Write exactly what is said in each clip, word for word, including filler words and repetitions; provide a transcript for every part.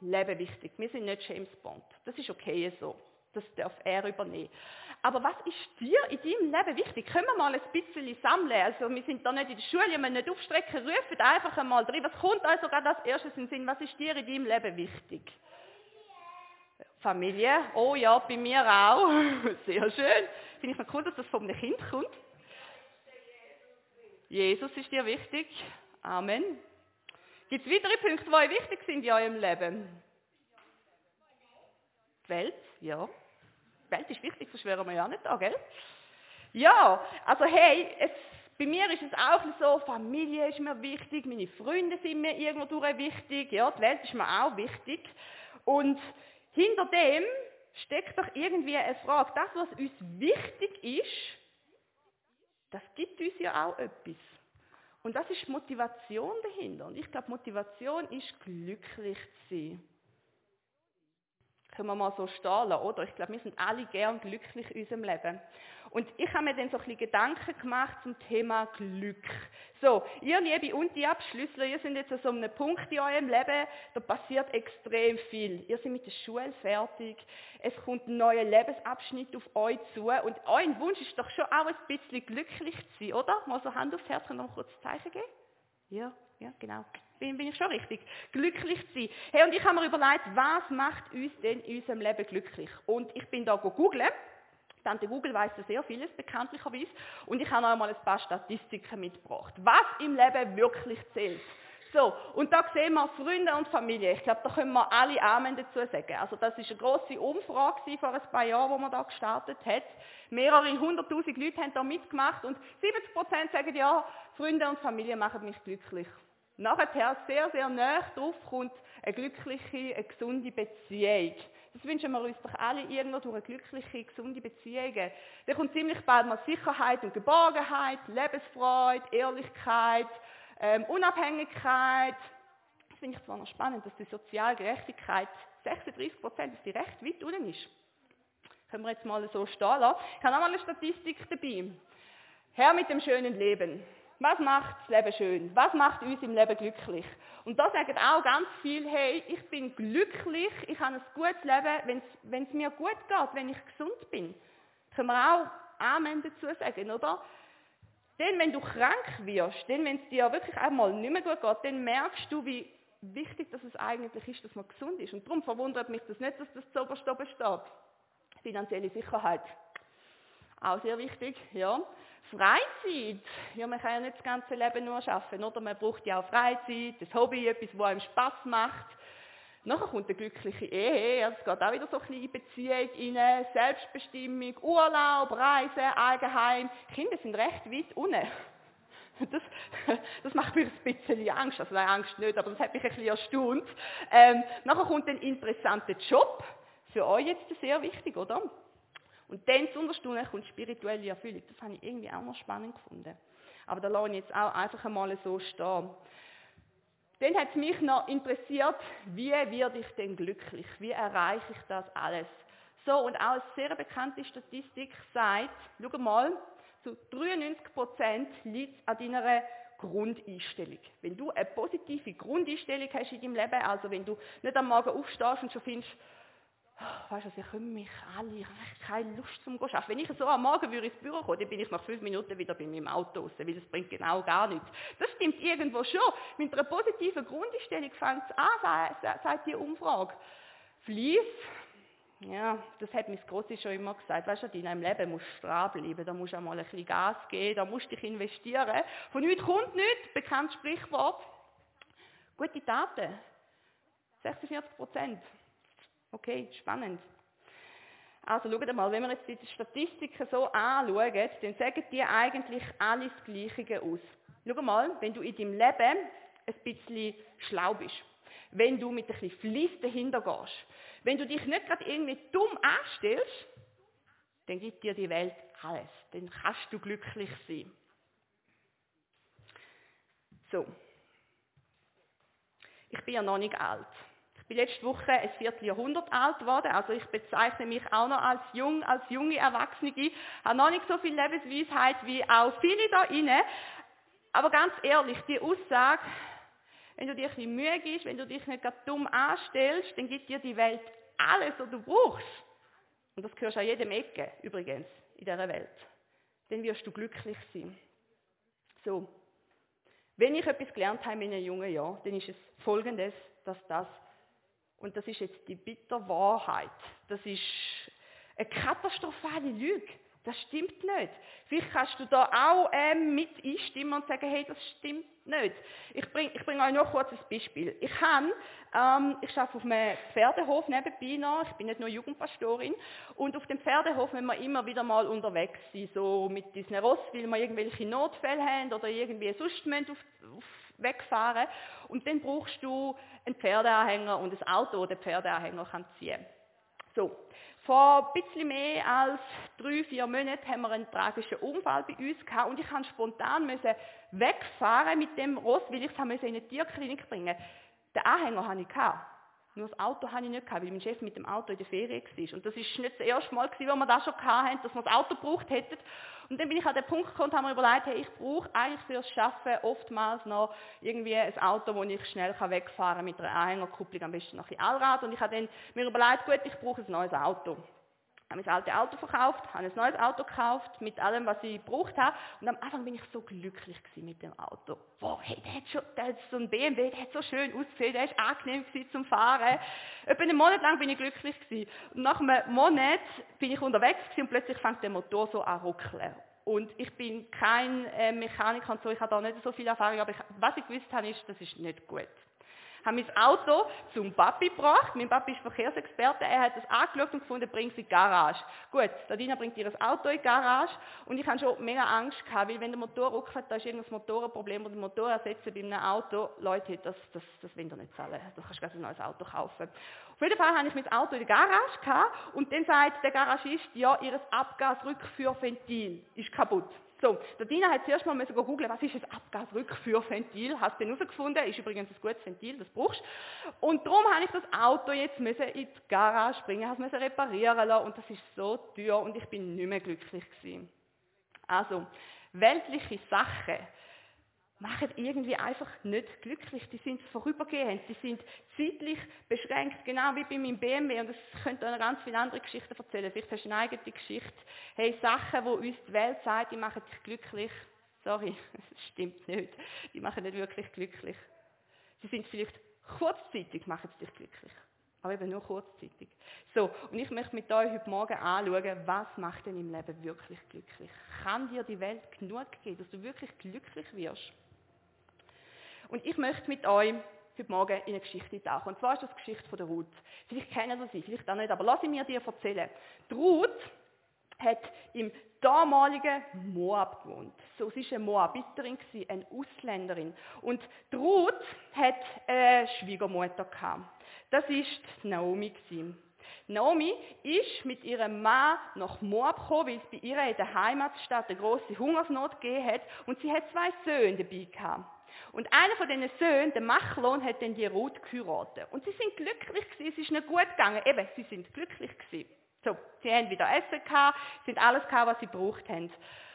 Leben wichtig. Wir sind nicht James Bond. Das ist okay so. Das darf er übernehmen. Aber was ist dir in deinem Leben wichtig? Können wir mal ein bisschen sammeln? Also wir sind da nicht in der Schule, wir müssen nicht aufstrecken, rufen einfach einmal drin. Was kommt euch sogar als erstes in den Sinn? Was ist dir in deinem Leben wichtig? Familie. Oh ja, bei mir auch. Sehr schön. Finde ich noch cool, dass das von einem Kind kommt. Jesus ist dir wichtig. Amen. Gibt es weitere Punkte, die euch wichtig sind in eurem Leben? Die Welt, ja. Die Welt ist wichtig, sonst wären wir ja nicht da, gell? Ja, also hey, es, bei mir ist es auch so, Familie ist mir wichtig, meine Freunde sind mir irgendwo durch wichtig, ja, die Welt ist mir auch wichtig. Und hinter dem steckt doch irgendwie eine Frage. Das, was uns wichtig ist, das gibt uns ja auch etwas. Und das ist Motivation dahinter. Und ich glaube, Motivation ist, glücklich zu sein. Können wir mal so stehen lassen, oder? Ich glaube, wir sind alle gern glücklich in unserem Leben. Und ich habe mir dann so ein bisschen Gedanken gemacht zum Thema Glück. So, ihr liebe und die Abschlüssler, ihr seid jetzt an so einem Punkt in eurem Leben, da passiert extrem viel. Ihr seid mit der Schule fertig, es kommt ein neuer Lebensabschnitt auf euch zu und euer Wunsch ist doch schon auch ein bisschen glücklich zu sein, oder? Mal so Hand aufs Herz, könnt ihr noch kurz ein Zeichen geben? Ja, ja, genau. Bin, bin ich schon richtig. Glücklich zu sein. Hey, und ich habe mir überlegt, was macht uns denn in unserem Leben glücklich? Und ich bin da googeln. Tante Google weiss ja sehr vieles, bekanntlicherweise. Und ich habe noch einmal ein paar Statistiken mitgebracht. Was im Leben wirklich zählt. So, und da sehen wir Freunde und Familie. Ich glaube, da können wir alle Amen dazu sagen. Also das ist eine grosse Umfrage vor ein paar Jahren, wo man da gestartet hat. Mehrere hunderttausend Leute haben da mitgemacht und siebzig Prozent sagen, ja, Freunde und Familie machen mich glücklich. Nachher sehr, sehr nah drauf kommt eine glückliche, eine gesunde Beziehung. Das wünschen wir uns doch alle irgendwo durch eine glückliche, gesunde Beziehung. Da kommt ziemlich bald mal Sicherheit und Geborgenheit, Lebensfreude, Ehrlichkeit, ähm, Unabhängigkeit. Das finde ich zwar noch spannend, dass die soziale Gerechtigkeit sechsunddreißig Prozent, dass die recht weit unten ist. Können wir jetzt mal so stehen lassen. Ich habe noch mal eine Statistik dabei. Herr mit dem schönen Leben. Was macht das Leben schön? Was macht uns im Leben glücklich? Und da sagen auch ganz viele, hey, ich bin glücklich, ich habe ein gutes Leben, wenn es mir gut geht, wenn ich gesund bin. Können wir auch Amen dazu sagen, oder? Denn wenn du krank wirst, denn wenn es dir wirklich einmal nicht mehr gut geht, dann merkst du, wie wichtig dass es eigentlich ist, dass man gesund ist. Und darum verwundert mich das nicht, dass das zuoberst oben steht. Finanzielle Sicherheit. Auch sehr wichtig, ja. Freizeit. Ja, man kann ja nicht das ganze Leben nur arbeiten, oder? Man braucht ja auch Freizeit, das Hobby, etwas, was einem Spass macht. Nachher kommt eine glückliche Ehe, ja, das geht auch wieder so ein bisschen in Beziehung rein, Selbstbestimmung, Urlaub, Reisen, Eigenheim. Kinder sind recht weit unten. Das, das macht mir ein bisschen Angst, also nein, Angst nicht, aber das hat mich ein bisschen erstaunt. Ähm, nachher kommt ein interessanter Job, für euch jetzt sehr wichtig, oder? Und dann zu unterstunden kommt spirituelle Erfüllung. Das habe ich irgendwie auch noch spannend gefunden. Aber da lasse ich jetzt auch einfach einmal so stehen. Dann hat es mich noch interessiert, wie werde ich denn glücklich? Wie erreiche ich das alles? So, und auch eine sehr bekannte Statistik sagt, schau mal, zu dreiundneunzig Prozent liegt es an deiner Grundeinstellung. Wenn du eine positive Grundeinstellung hast in deinem Leben, also wenn du nicht am Morgen aufstehst und schon findest, weißt du, ich komme mich alle, ich habe keine Lust zum Arbeiten. Wenn ich so am Morgen würde ins Büro kommen, dann bin ich nach fünf Minuten wieder bei meinem Auto raus, weil das bringt genau gar nichts. Das stimmt irgendwo schon. Mit einer positiven Grundeinstellung fängt es an, sagt die Umfrage. Fleiss, ja, das hat mein Grossi schon immer gesagt. Weißt du, in deinem Leben musst du dranbleiben, da musst du einmal ein bisschen Gas geben, da musst du dich investieren. Von nichts kommt nichts, bekanntes Sprichwort. Gute Taten, sechsundvierzig Prozent. Okay, spannend. Also schaut mal, wenn wir jetzt die Statistiken so anschauen, dann sagen die eigentlich alles das Gleiche aus. Schau mal, wenn du in deinem Leben ein bisschen schlau bist, wenn du mit ein bisschen Fleiss dahinter gehst, wenn du dich nicht gerade irgendwie dumm anstellst, dann gibt dir die Welt alles. Dann kannst du glücklich sein. So. Ich bin ja noch nicht alt. Ich bin letzte Woche ein Vierteljahrhundert alt geworden, also ich bezeichne mich auch noch als jung, als junge Erwachsene. Ich habe noch nicht so viel Lebensweisheit wie auch viele da inne. Aber ganz ehrlich, die Aussage, wenn du dir ein bisschen Mühe gibst, wenn du dich nicht gerade dumm anstellst, dann gibt dir die Welt alles, was du brauchst. Und das hörst du an jedem Ecke, übrigens, in dieser Welt. Dann wirst du glücklich sein. So. Wenn ich etwas gelernt habe in meinen jungen Jahren, dann ist es Folgendes, dass das, und das ist jetzt die bittere Wahrheit, das ist eine katastrophale Lüge. Das stimmt nicht. Vielleicht kannst du da auch ähm, mit einstimmen und sagen, hey, das stimmt nicht. Ich bringe ich bring euch noch kurz ein Beispiel. Ich, kann, ähm, ich arbeite auf einem Pferdehof nebenbei noch, ich bin nicht nur Jugendpastorin, und auf dem Pferdehof müssen wir immer wieder mal unterwegs sein, so mit diesen Ross, weil wir irgendwelche Notfälle haben oder irgendwie sonst müssen auf, auf wegfahren. Und dann brauchst du einen Pferdeanhänger und ein Auto, das den Pferdeanhänger kann ziehen kann. So. Vor ein bisschen mehr als drei, vier Monaten haben wir einen tragischen Unfall bei uns gehabt und ich musste spontan wegfahren mit dem Ross, weil ich es in eine Tierklinik bringen musste. Den Anhänger hatte ich gehabt. Nur das Auto hatte ich nicht gehabt, weil mein Chef mit dem Auto in der Ferien war. Und das war nicht das erste Mal, wo wir das schon hatten, dass wir das Auto gebraucht hätten. Und dann bin ich an den Punkt gekommen und habe mir überlegt, hey, ich brauche eigentlich fürs Arbeiten oftmals noch irgendwie ein Auto, wo ich schnell wegfahren kann mit einer Anhängerkupplung, am besten noch ein bisschen Allrad. Und ich habe dann mir überlegt, gut, ich brauche ein neues Auto. Ich habe mein altes Auto verkauft, habe ein neues Auto gekauft, mit allem, was ich gebraucht habe. Und am Anfang bin ich so glücklich mit dem Auto. Wow, hey, der hat, schon, der hat so ein B M W, der hat so schön ausgesehen, der ist angenehm zum Fahren. Etwa einen Monat lang bin ich glücklich gewesen. Und nach einem Monat bin ich unterwegs gewesen und plötzlich fängt der Motor so an zu ruckeln. Und ich bin kein äh, Mechaniker und so, ich habe da nicht so viel Erfahrung, aber ich, was ich gewusst habe, ist, das ist nicht gut. Ich habe mein Auto zum Papi gebracht. Mein Papi ist Verkehrsexperte. Er hat es angeschaut und gefunden, bringt es in die Garage. Gut, Dina bringt ihr das Auto in die Garage. Und ich hatte schon mega Angst gehabt, weil wenn der Motor ruckelt, da ist irgendein Motorenproblem oder den Motor ersetzen bei einem Auto. Leute, das, das, das wollen ihr nicht zahlen. Da kannst du gleich ein neues Auto kaufen. Auf jeden Fall habe ich mein Auto in der Garage gehabt. Und dann sagt der Garagist, ja, ihr Abgasrückführventil ist kaputt. So, der Dina hat zuerst mal googeln, was ist ein Abgasrückführventil, hast du dann herausgefunden, ist übrigens ein gutes Ventil, das brauchst du. Und darum habe ich das Auto jetzt in die Garage bringen, habe es reparieren lassen und das ist so teuer und ich bin nicht mehr glücklich gewesen. Also, weltliche Sachen machen irgendwie einfach nicht glücklich. Die sind vorübergehend, die sind zeitlich beschränkt, genau wie bei meinem B M W. Und das könnte noch ganz viele andere Geschichten erzählen. Vielleicht hast du eine eigene Geschichte. Hey, Sachen, die uns die Welt sagt, die machen dich glücklich. Sorry, das stimmt nicht. Die machen nicht wirklich glücklich. Sie sind vielleicht kurzzeitig, machen sie dich glücklich. Aber eben nur kurzzeitig. So, und ich möchte mit euch heute Morgen anschauen, was macht denn im Leben wirklich glücklich? Kann dir die Welt genug geben, dass du wirklich glücklich wirst? Und ich möchte mit euch heute Morgen in eine Geschichte tauchen. Und zwar ist das die Geschichte von der Ruth. Vielleicht kennen Sie sie, vielleicht auch nicht, aber lass mir dir erzählen. Die Ruth hat im damaligen Moab gewohnt. So, sie war eine Moabiterin, eine Ausländerin. Und die Ruth hat eine Schwiegermutter gehabt. Das war die Naomi. Naomi ist mit ihrem Mann nach Moab gekommen, weil es bei ihr in der Heimatstadt eine grosse Hungersnot gegeben hat. Und sie hat zwei Söhne dabei gehabt. Und einer von diesen Söhnen, der Machlon, hat dann die Ruth geheiratet. Und sie sind glücklich gewesen, es ist nicht gut gegangen. Eben, sie sind glücklich gewesen. So, sie haben wieder Essen gehabt, sie haben alles gehabt, was sie gebraucht haben.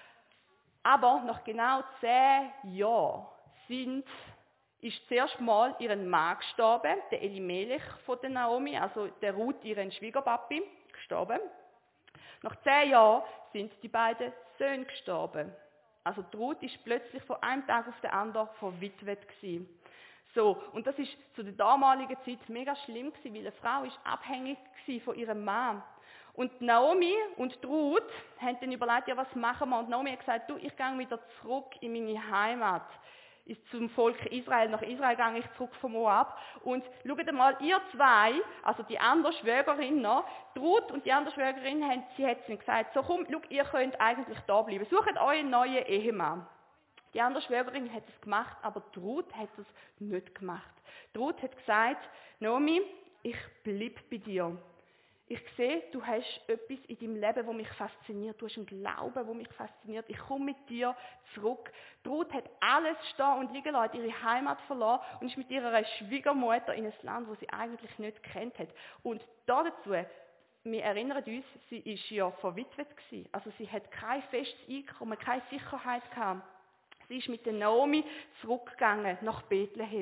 Aber nach genau zehn Jahren sind, ist zuerst mal ihren Mann gestorben, der Elimelech von der Naomi, also der Ruth, ihren Schwiegerpapi, gestorben. Nach zehn Jahren sind die beiden Söhne gestorben. Also die Ruth ist plötzlich von einem Tag auf den anderen verwitwet gewesen. So, und das ist zu der damaligen Zeit mega schlimm gewesen, weil eine Frau ist abhängig gewesen von ihrem Mann. Und Naomi und die Ruth haben dann überlegt, ja, was machen wir? Und Naomi hat gesagt, du, ich gehe wieder zurück in meine Heimat. Ist zum Volk Israel. Nach Israel gehe ich zurück von Moab. Und schaut mal, ihr zwei, also die andere Schwägerin noch, die Ruth und die andere Schwägerin, haben, sie hat ihnen gesagt, so komm, schau, ihr könnt eigentlich da bleiben. Sucht euren neuen Ehemann. Die andere Schwägerin hat es gemacht, aber die Ruth hat es nicht gemacht. Die Ruth hat gesagt, Naomi, ich bleibe bei dir. Ich sehe, du hast etwas in deinem Leben, das mich fasziniert. Du hast einen Glauben, der mich fasziniert. Ich komme mit dir zurück. Die Ruth hat alles stehen und liegen lassen, ihre Heimat verloren und ist mit ihrer Schwiegermutter in ein Land, das sie eigentlich nicht gekannt hat. Und dazu, wir erinnern uns, sie ist ja verwitwet gewesen. Also sie hat kein festes Einkommen, keine Sicherheit gehabt. Sie ist mit der Naomi zurückgegangen nach Bethlehem.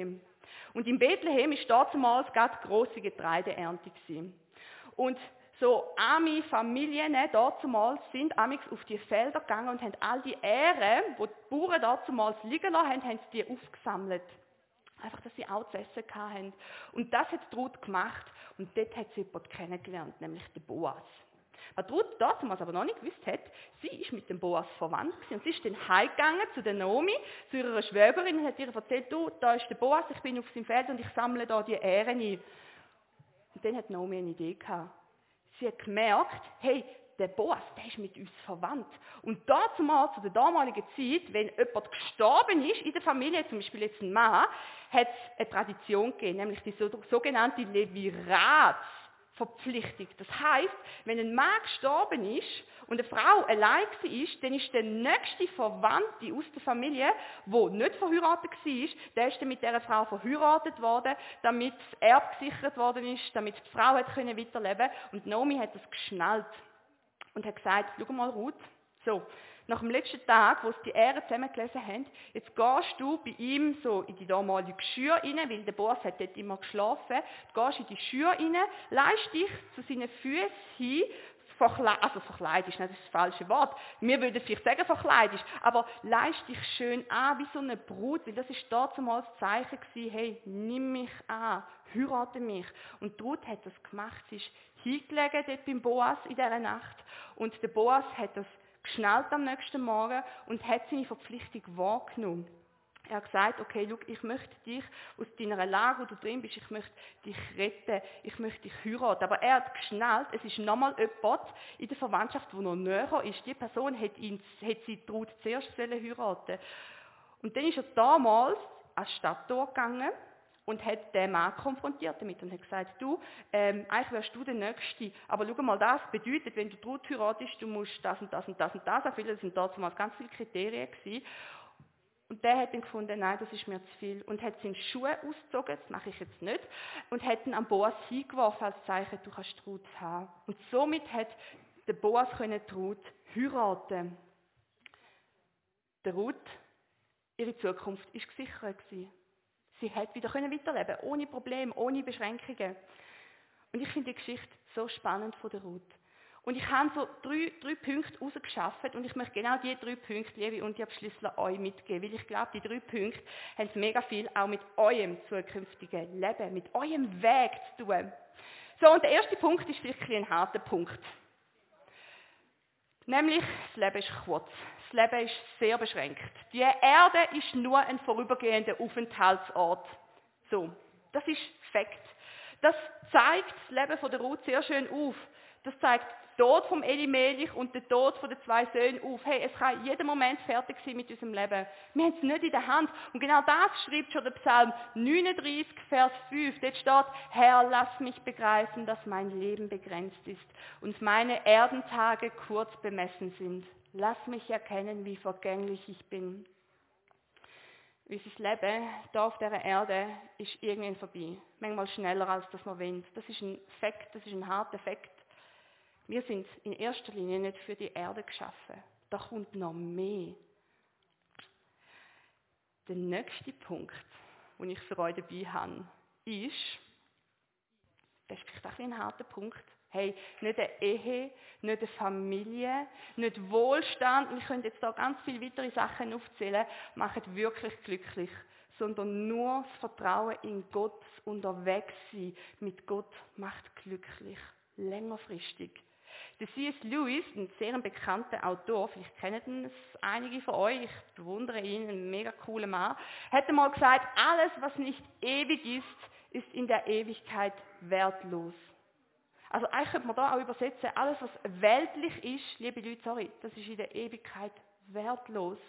Und in Bethlehem war damals gerade grosse Getreideernte gewesen. Und so arme Familien damals sind amigs auf die Felder gegangen und haben all die Ähren, die die Bauern damals liegen lassen haben, haben sie die aufgesammelt. Einfach, dass sie auch zu essen hatten. Und das hat Ruth gemacht. Und dort hat sie jemanden kennengelernt, nämlich den Boas. Was Ruth damals aber noch nicht gewusst hat, sie ist mit dem Boas verwandt gewesen. Und sie ist dann heimgegangen zu der Naomi, zu ihrer Schwägerin, und hat ihr erzählt, du, da ist der Boas, ich bin auf seinem Feld und ich sammle da die Ähren ein. Und dann hat Naomi eine Idee gehabt. Sie hat gemerkt, hey, der Boas, der ist mit uns verwandt. Und dazu mal, zu der damaligen Zeit, wenn jemand gestorben ist in der Familie, zum Beispiel jetzt ein Mann, hat es eine Tradition gegeben, nämlich die sogenannte Leviratsverpflichtung. Das heisst, wenn ein Mann gestorben ist und eine Frau allein war, dann ist der nächste Verwandte aus der Familie, der nicht verheiratet war, der ist dann mit dieser Frau verheiratet worden, damit das Erbe gesichert worden ist, damit die Frau hat können weiterleben. Und Naomi hat das geschnallt und hat gesagt, schau mal Ruth, so, nach dem letzten Tag, wo sie die Ähren zusammengelesen haben, jetzt gehst du bei ihm so in die damalige Schür rein, weil der Boas hat dort immer geschlafen, du gehst in die Schür rein, leist dich zu seinen Füßen hin, verkle- also verkleidest, das ist das falsche Wort, wir würden vielleicht sagen verkleidest, aber leist dich schön an wie so eine Brut, weil das ist damals das Zeichen gewesen, hey, nimm mich an, heirate mich. Und Ruth hat das gemacht, sie ist hingelegen dort beim Boas in dieser Nacht und der Boas hat das geschnallt am nächsten Morgen und hat seine Verpflichtung wahrgenommen. Er hat gesagt, okay, schau, ich möchte dich aus deiner Lage, wo du drin bist, ich möchte dich retten, ich möchte dich heiraten. Aber er hat geschnallt, es ist nochmal jemand in der Verwandtschaft, der noch näher ist. Die Person hat, ihn, hat sie Ruth zuerst heiraten. Und dann ist er damals ans Stadttor gegangen und hat den Mann konfrontiert damit und hat gesagt, du, ähm, eigentlich wärst du der Nächste, aber schau mal, das bedeutet, wenn du Ruth heiratest, du musst das und das und das und das erfüllen, das sind damals ganz viele Kriterien gewesen. Und der hat dann gefunden, nein, das ist mir zu viel. Und hat seine Schuhe ausgezogen, das mache ich jetzt nicht, und hat ihn am Boas hingeworfen als Zeichen, du kannst Ruth haben. Und somit hat der Boas können Ruth heiraten. Der Ruth, ihre Zukunft war gesichert gewesen. Sie hat wieder weiterleben können, ohne Probleme, ohne Beschränkungen. Und ich finde die Geschichte so spannend von der Ruth. Und ich habe so drei, drei Punkte rausgeschafft und ich möchte genau diese drei Punkte, liebe und die Abschlüssler, euch mitgeben, weil ich glaube, die drei Punkte haben mega viel auch mit eurem zukünftigen Leben, mit eurem Weg zu tun. So, und der erste Punkt ist vielleicht ein harter Punkt. Nämlich, das Leben ist kurz. Das Leben ist sehr beschränkt. Die Erde ist nur ein vorübergehender Aufenthaltsort. So, das ist Fakt. Das zeigt das Leben von der Ruth sehr schön auf. Das zeigt den Tod vom Elimelech und den Tod von den zwei Söhnen auf. Hey, es kann jeden Moment fertig sein mit unserem Leben. Wir haben es nicht in der Hand. Und genau das schreibt schon der Psalm neununddreißig, Vers fünf. Dort steht, Herr, lass mich begreifen, dass mein Leben begrenzt ist und meine Erdentage kurz bemessen sind. Lass mich erkennen, wie vergänglich ich bin. Unser Leben hier auf dieser Erde ist irgendwann vorbei. Manchmal schneller, als das wir wollen. Das ist ein Fakt, das ist ein harter Fakt. Wir sind in erster Linie nicht für die Erde geschaffen. Da kommt noch mehr. Der nächste Punkt, den ich für euch dabei habe, ist, das ist vielleicht auch ein harter Punkt, hey, nicht eine Ehe, nicht eine Familie, nicht Wohlstand, und ich könnte jetzt da ganz viele weitere Sachen aufzählen, machen wirklich glücklich, sondern nur das Vertrauen in Gott, das Unterwegssein mit Gott macht glücklich, längerfristig. Der C S Lewis, ein sehr bekannter Autor, vielleicht kennen es einige von euch, ich bewundere ihn, ein mega cooler Mann, hat einmal gesagt, alles, was nicht ewig ist, ist in der Ewigkeit wertlos. Also eigentlich könnte man da auch übersetzen, alles, was weltlich ist, liebe Leute, sorry, das ist in der Ewigkeit wertlos.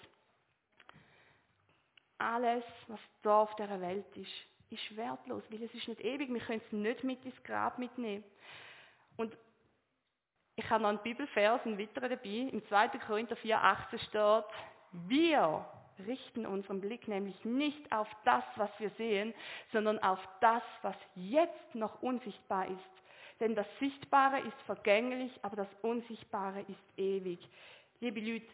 Alles, was da auf dieser Welt ist, ist wertlos, weil es ist nicht ewig, wir können es nicht mit ins Grab mitnehmen. Und ich habe noch einen Bibelvers, einen weiteren dabei. Im zweiten Korinther vier, achtzehn steht, wir richten unseren Blick nämlich nicht auf das, was wir sehen, sondern auf das, was jetzt noch unsichtbar ist. Denn das Sichtbare ist vergänglich, aber das Unsichtbare ist ewig. Liebe Leute,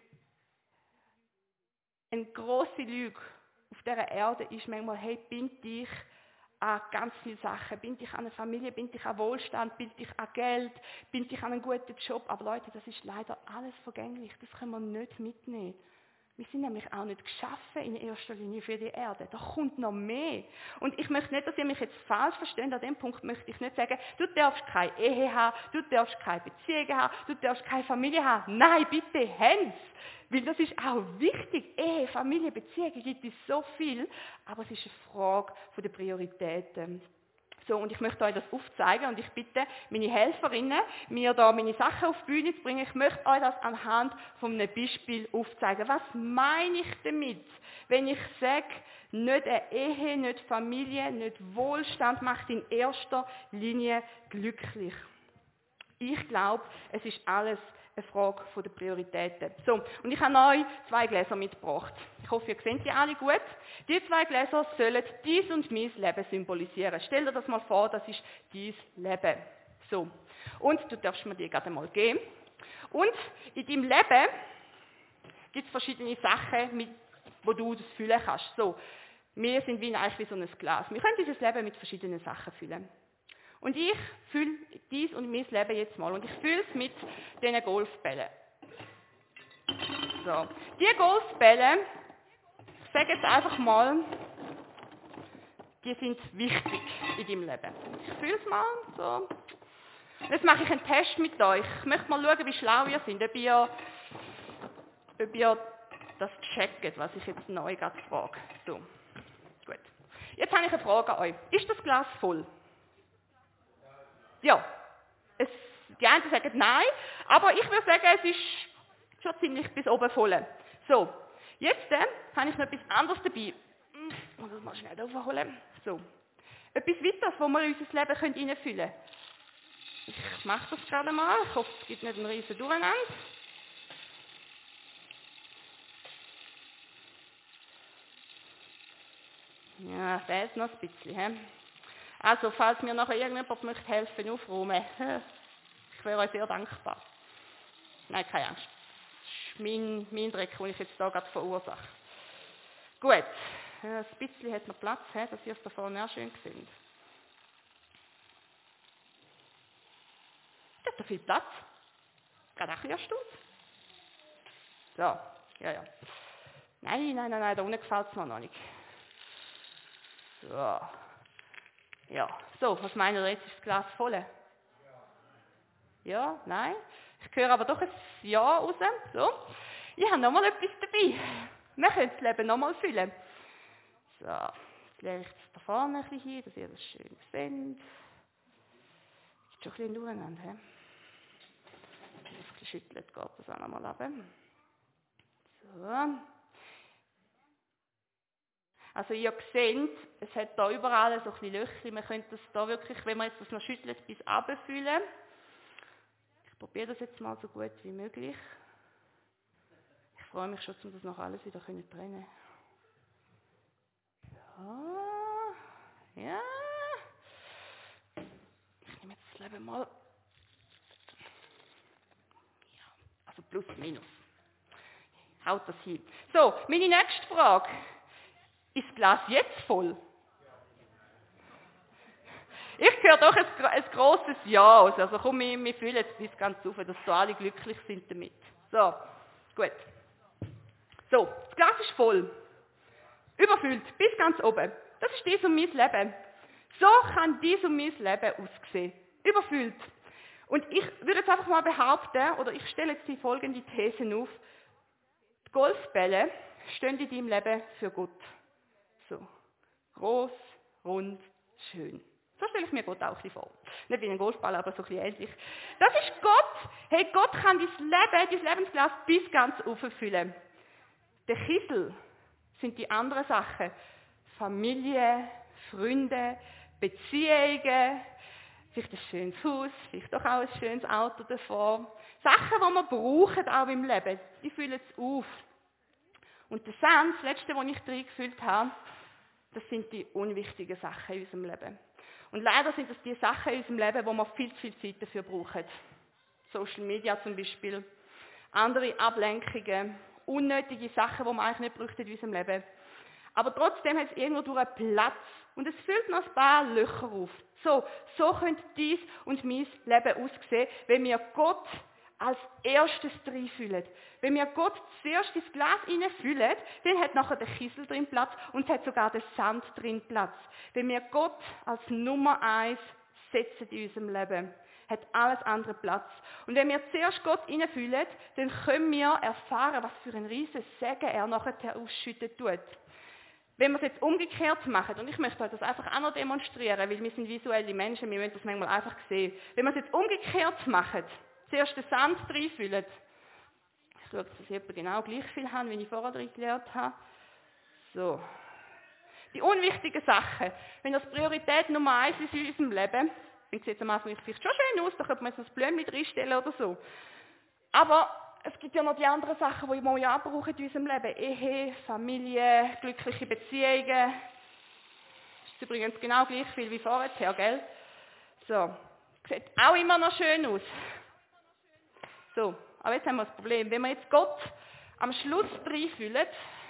eine grosse Lüge auf dieser Erde ist manchmal, hey, bind dich an ganz viele Sachen. Bind dich an eine Familie, bind dich an Wohlstand, bind dich an Geld, bind dich an einen guten Job. Aber Leute, das ist leider alles vergänglich. Das können wir nicht mitnehmen. Wir sind nämlich auch nicht geschaffen in erster Linie für die Erde. Da kommt noch mehr. Und ich möchte nicht, dass ihr mich jetzt falsch versteht. An dem Punkt möchte ich nicht sagen, du darfst keine Ehe haben, du darfst keine Beziehungen haben, du darfst keine Familie haben. Nein, bitte, Hans. Weil das ist auch wichtig. Ehe, Familie, Beziehungen gibt es so viel. Aber es ist eine Frage der Prioritäten. So, und ich möchte euch das aufzeigen und ich bitte meine Helferinnen, mir da meine Sachen auf die Bühne zu bringen. Ich möchte euch das anhand von einem Beispiel aufzeigen. Was meine ich damit, wenn ich sage, nicht eine Ehe, nicht Familie, nicht Wohlstand macht in erster Linie glücklich? Ich glaube, es ist alles eine Frage der Prioritäten. So, und ich habe euch zwei Gläser mitgebracht. Ich hoffe, ihr seht die alle gut. Die zwei Gläser sollen dies und mein Leben symbolisieren. Stell dir das mal vor, das ist dein Leben. So, und du darfst mir die gerade mal geben. Und in deinem Leben gibt es verschiedene Sachen, mit, wo du das füllen kannst. So, wir sind wie eigentlich wie so ein Glas. Wir können dieses Leben mit verschiedenen Sachen füllen. Und ich fülle dies und mein Leben jetzt mal. Und ich fülle es mit diesen Golfbällen. So. Die Golfbälle, ich sage jetzt einfach mal, die sind wichtig in deinem Leben. Ich fülle es mal so. Jetzt mache ich einen Test mit euch. Ich möchte mal schauen, wie schlau ihr seid. Ob ihr, ob ihr das checkt, was ich jetzt neu gerade frage. So. Gut. Jetzt habe ich eine Frage an euch. Ist das Glas voll? Ja, es, die einen sagen nein, aber ich würde sagen, es ist schon ziemlich bis oben voll. So, jetzt äh, habe ich noch etwas anderes dabei. Ich muss das mal schnell aufholen. So, etwas weiteres, wo wir in unser Leben reinfüllen können. Ich mache das gerade mal. Ich hoffe, es gibt nicht einen riesen Durcheinander. Ja, das ist noch ein bisschen. He? Also, falls mir nachher irgendjemand möchte helfen, aufräumen, ich wäre euch sehr dankbar. Nein, keine Angst. Das ist mein, mein Dreck, den ich jetzt hier gerade verursache. Gut, ein bisschen hat noch Platz, dass ihr es da vorne auch schön seht. Es hat da viel Platz. Gerade auch ein bisschen erstaunt. So, ja, ja. Nein, nein, nein, nein, da unten gefällt es mir noch nicht. So. Ja, so, was meint ihr jetzt? Ist das Glas voll? Ja. Ja, nein? Ich höre aber doch ein Ja raus. So. Ich habe nochmal etwas dabei. Wir können das Leben nochmal füllen. So, jetzt lege ich das da vorne ein bisschen hin, dass ihr das schön seht. Es gibt schon ein bisschen durcheinander. He? Wenn ich ein bisschen schüttelt, geht das auch nochmal runter. So. Also ihr seht, es hat da überall so ein bisschen Löcher. Man könnte das da wirklich, wenn man jetzt das noch schüttelt, bis runterfüllen. Ich probiere das jetzt mal so gut wie möglich. Ich freue mich schon, um das noch alles wieder zu trennen. Ja, ja. Ich nehme jetzt das Leben mal. Ja, also plus, minus. Haut das hin. So, meine nächste Frage. Ist das Glas jetzt voll? Ich höre doch ein, ein grosses Ja aus. Also komm, wir, wir fühlen jetzt bis ganz auf, dass so alle glücklich sind damit. So, gut. So, das Glas ist voll. Überfüllt, bis ganz oben. Das ist dies und mein Leben. So kann dies und mein Leben aussehen. Überfüllt. Und ich würde jetzt einfach mal behaupten, oder ich stelle jetzt die folgende These auf. Die Golfbälle stehen in deinem Leben für Gott. So, groß, rund, schön. So stelle ich mir Gott auch ein bisschen vor. Nicht wie ein Golfball, aber so ein bisschen ähnlich. Das ist Gott. Hey, Gott kann dein Leben, dein Lebensglas bis ganz auffüllen. Der Kiesel sind die anderen Sachen. Familie, Freunde, Beziehungen, vielleicht ein schönes Haus, vielleicht doch auch ein schönes Auto davor. Sachen, die wir brauchen auch im Leben, die füllen es auf. Und der Sand, das Letzte, was ich reingefüllt habe, das sind die unwichtigen Sachen in unserem Leben. Und leider sind das die Sachen in unserem Leben, wo wir viel zu viel Zeit dafür brauchen. Social Media zum Beispiel, andere Ablenkungen, unnötige Sachen, die wir eigentlich nicht bräuchten in unserem Leben. Aber trotzdem hat es irgendwo durch einen Platz Und es füllt noch ein paar Löcher auf. So, so könnte dies und mein Leben aussehen, wenn wir Gott als erstes reinfüllen. Wenn wir Gott zuerst ins Glas hineinfüllen, dann hat nachher der Kiesel drin Platz und es hat sogar der Sand drin Platz. Wenn wir Gott als Nummer eins setzen in unserem Leben, hat alles andere Platz. Und wenn wir zuerst Gott hineinfüllen, dann können wir erfahren, was für ein riesen Segen er nachher ausschütten tut. Wenn wir es jetzt umgekehrt machen, und ich möchte euch das einfach auch noch demonstrieren, weil wir sind visuelle Menschen, wir müssen das manchmal einfach sehen. Wenn wir es jetzt umgekehrt machen, zuerst den Sand reinfüllen, ich schaue, dass ich etwa genau gleich viel habe, wie ich vorher drin gelernt habe. So. Die unwichtigen Sachen, wenn das Priorität Nummer eins ist in unserem Leben, dann sieht es am Anfang vielleicht schon schön aus, da könnte man jetzt ein Blümchen reinstellen oder so. Aber es gibt ja noch die anderen Sachen, die wir ja brauchen in unserem Leben. Ehe, Familie, glückliche Beziehungen. Das ist übrigens genau gleich viel wie vorher, gell? So. Sieht auch immer noch schön aus. So. Aber jetzt haben wir das Problem. Wenn wir jetzt Gott am Schluss reinfüllen,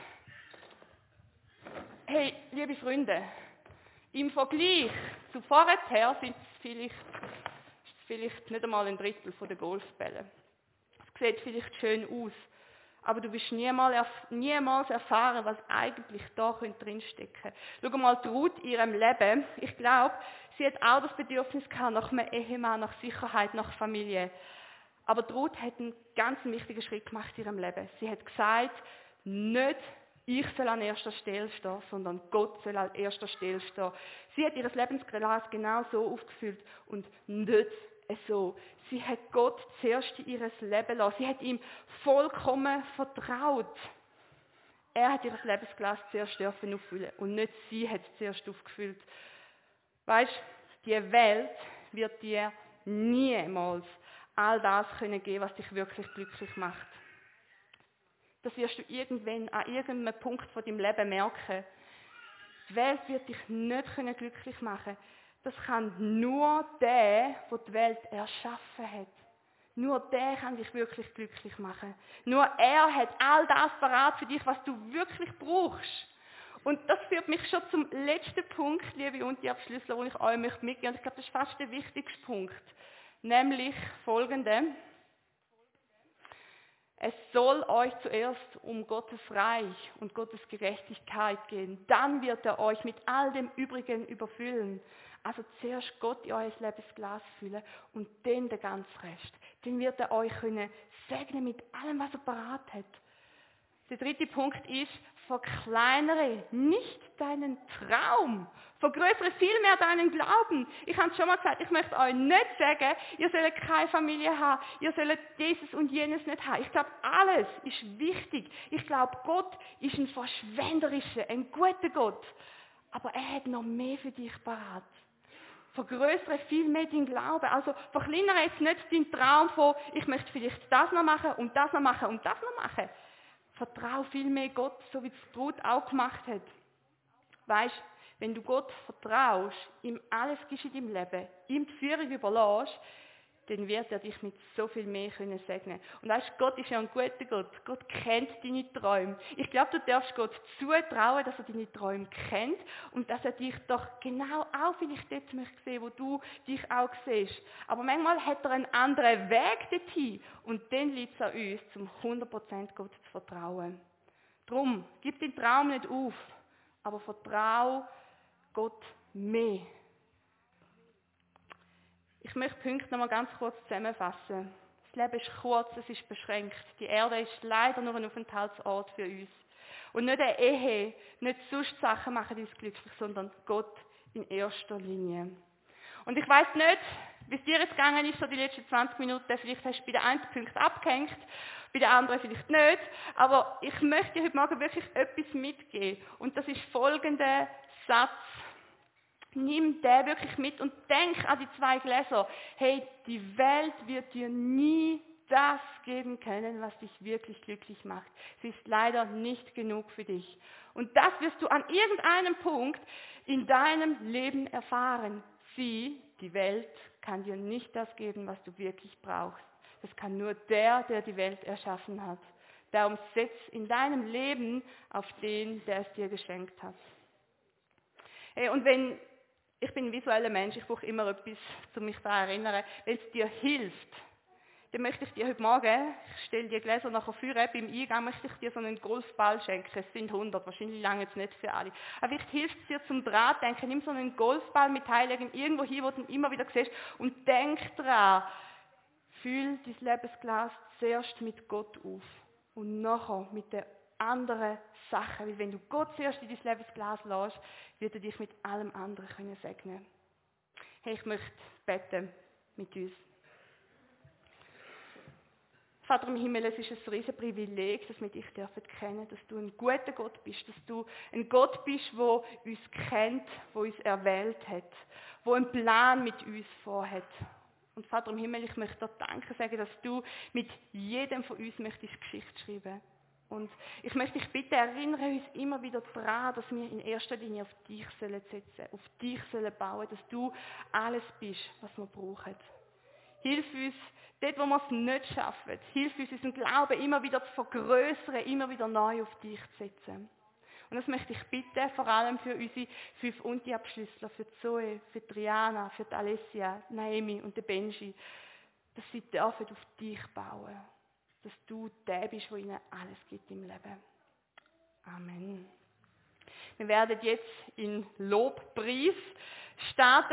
hey, liebe Freunde, im Vergleich zu vorher sind es vielleicht, vielleicht nicht einmal ein Drittel von den Golfbällen. Es sieht vielleicht schön aus, aber du wirst niemals, niemals erfahren, was eigentlich da drinstecken könnte. Schau mal, die Ruth in ihrem Leben, ich glaube, sie hat auch das Bedürfnis gehabt nach einem Ehemann, nach Sicherheit, nach Familie. Aber die Ruth hat einen ganz wichtigen Schritt gemacht in ihrem Leben. Sie hat gesagt, nicht ich soll an erster Stelle stehen, sondern Gott soll an erster Stelle stehen. Sie hat ihr Lebensglas genau so aufgefüllt und nicht so. Sie hat Gott zuerst in ihr Leben lassen. Sie hat ihm vollkommen vertraut. Er hat ihr Lebensglas zuerst dürfen auffüllen und nicht sie hat es zuerst aufgefüllt. Weißt, die Welt wird dir niemals all das können geben, was dich wirklich glücklich macht. Das wirst du irgendwann an irgendeinem Punkt von deinem Leben merken. Die Welt wird dich nicht können glücklich machen. Das kann nur der, der die Welt erschaffen hat. Nur der kann dich wirklich glücklich machen. Nur er hat all das parat für dich, was du wirklich brauchst. Und das führt mich schon zum letzten Punkt, liebe und die Abschlüssler, den ich euch mitgeben möchte. Und ich glaube, das ist fast der wichtigste Punkt. Nämlich folgende. Es soll euch zuerst um Gottes Reich und Gottes Gerechtigkeit gehen. Dann wird er euch mit all dem Übrigen überfüllen. Also zuerst Gott in euer Lebensglas füllen und dann den ganzen Rest. Dann wird er euch können segnen mit allem, was er parat hat. Der dritte Punkt ist, verkleinere nicht deinen Traum. Vergrößere vielmehr deinen Glauben. Ich habe es schon mal gesagt, ich möchte euch nicht sagen, ihr sollt keine Familie haben, ihr sollt dieses und jenes nicht haben. Ich glaube, alles ist wichtig. Ich glaube, Gott ist ein verschwenderischer, ein guter Gott. Aber er hat noch mehr für dich parat. Vergrößere viel mehr deinen Glauben. Also verkleinere jetzt nicht deinen Traum von, ich möchte vielleicht das noch machen und das noch machen und das noch machen. Vertrau viel mehr Gott, so wie es Ruth auch gemacht hat. Weisst, wenn du Gott vertraust, ihm alles gibst in deinem Leben, ihm die Führung überlässt, dann wird er dich mit so viel mehr können segnen. Und weisst, Gott ist ja ein guter Gott. Gott kennt deine Träume. Ich glaube, du darfst Gott zutrauen, dass er deine Träume kennt und dass er dich doch genau auch vielleicht dort möchte sehen, wo du dich auch siehst. Aber manchmal hat er einen anderen Weg dorthin und dann liegt es an uns, zum hundert Prozent Gott zu vertrauen. Drum, gib den Traum nicht auf, aber vertrau Gott mehr. Ich möchte die Punkte noch mal ganz kurz zusammenfassen. Das Leben ist kurz, es ist beschränkt. Die Erde ist leider nur ein Aufenthaltsort für uns. Und nicht eine Ehe, nicht sonst Sachen machen uns glücklich, sondern Gott in erster Linie. Und ich weiss nicht, wie es dir jetzt gegangen ist, so die letzten zwanzig Minuten. Vielleicht hast du bei den einen Punkt abgehängt, bei den anderen vielleicht nicht. Aber ich möchte dir heute Morgen wirklich etwas mitgeben. Und das ist folgender Satz. Nimm den wirklich mit und denk an die zwei Gläser. Hey, die Welt wird dir nie das geben können, was dich wirklich glücklich macht. Sie ist leider nicht genug für dich. Und das wirst du an irgendeinem Punkt in deinem Leben erfahren. Sie, die Welt, kann dir nicht das geben, was du wirklich brauchst. Das kann nur der, der die Welt erschaffen hat. Darum setz in deinem Leben auf den, der es dir geschenkt hat. Hey, und wenn, ich bin ein visueller Mensch, ich brauche immer etwas, um mich daran zu erinnern, wenn es dir hilft, dann möchte ich dir heute Morgen, ich stelle die Gläser nachher vor, beim Eingang möchte ich dir so einen Golfball schenken. Es sind hundert, wahrscheinlich lange jetzt nicht für alle. Aber vielleicht hilft es dir zum Drahtdenken. Nimm so einen Golfball mit Heiligen irgendwo hin, wo du ihn immer wieder siehst und denk dran, füll dein Lebensglas zuerst mit Gott auf und nachher mit den anderen Sachen. Weil wenn du Gott zuerst in dein Lebensglas lässt, wird er dich mit allem anderen können segnen. Hey, ich möchte beten mit uns. Vater im Himmel, es ist ein riesen Privileg, dass wir dich dürfen kennen, dass du ein guter Gott bist, dass du ein Gott bist, der uns kennt, der uns erwählt hat, der einen Plan mit uns vorhat. Und Vater im Himmel, ich möchte dir Danke sagen, dass du mit jedem von uns möchtest Geschichte schreiben. Und ich möchte dich bitten, erinnere uns immer wieder daran, dass wir in erster Linie auf dich sollen setzen, auf dich sollen bauen, dass du alles bist, was wir brauchen. Hilf uns, dort wo wir es nicht schaffen, hilf uns, unseren Glauben immer wieder zu vergrößern, immer wieder neu auf dich zu setzen. Und das möchte ich bitten, vor allem für unsere fünf Unti-Abschlüssler, für Zoe, für Triana, für die Alessia, Naomi und den Benji, dass sie dürfen auf dich bauen. Dass du der bist, der ihnen alles gibt im Leben. Amen. Wir werden jetzt in Lobpreis starten.